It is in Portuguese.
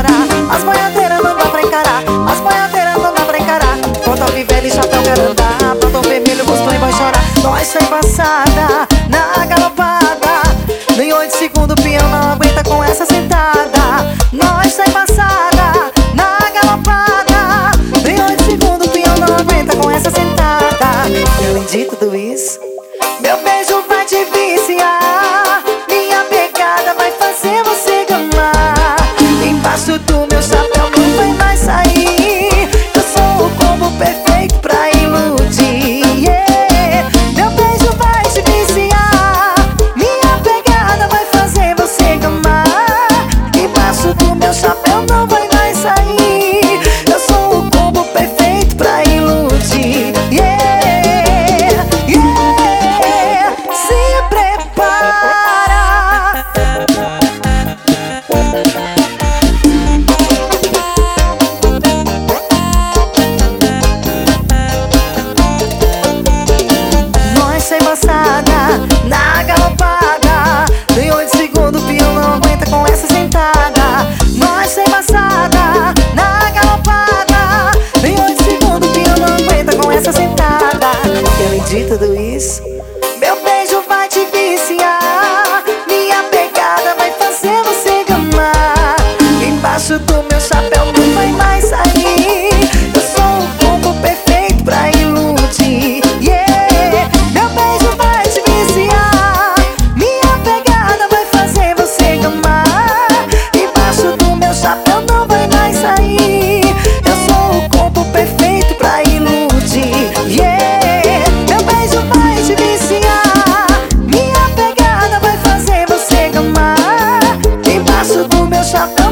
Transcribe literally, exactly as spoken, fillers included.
chorar. As boiadeiras não dá pra encarar, as boiadeiras não dá pra encarar. Bota fivela e chapéu quero andar, batom vermelho pros playboy chorar. Nós sai passada na galopada, nem oito segundos o peão não aguenta com essa sentada. Nós sai passada na galopada, nem oito segundos o peão não aguenta com essa sentada. E além de tudo isso, meu beijo vai te viciar, minha pegada vai fazer você gamar. Embaixo do meu chapéu não vai mais sair, eu sou o combo perfeito pra iludir, yeah. Meu beijo vai te viciar, minha pegada vai fazer você gamar. Embaixo do meu chapéu não vai mais sair, eu sou o combo perfeito pra iludir, yeah, yeah. Se prepara. Nós sai passada na galopada, tem oito segundos o peão não aguenta com essa sentada. Nós sai passada na galopada, tem oito segundos o peão não aguenta com essa sentada. E além de tudo isso, meu beijo vai te viciar, minha pegada vai fazer você gamar. Embaixo do meu chapéu não vai mais sair, eu sou o combo perfeito pra iludir, yeah. Meu beijo vai te viciar, minha pegada vai fazer você gamar. Embaixo do meu chapéu não vai mais sair, eu sou o combo perfeito pra iludir, yeah. Meu beijo vai te viciar, minha pegada vai fazer você gamar. Embaixo do meu chapéu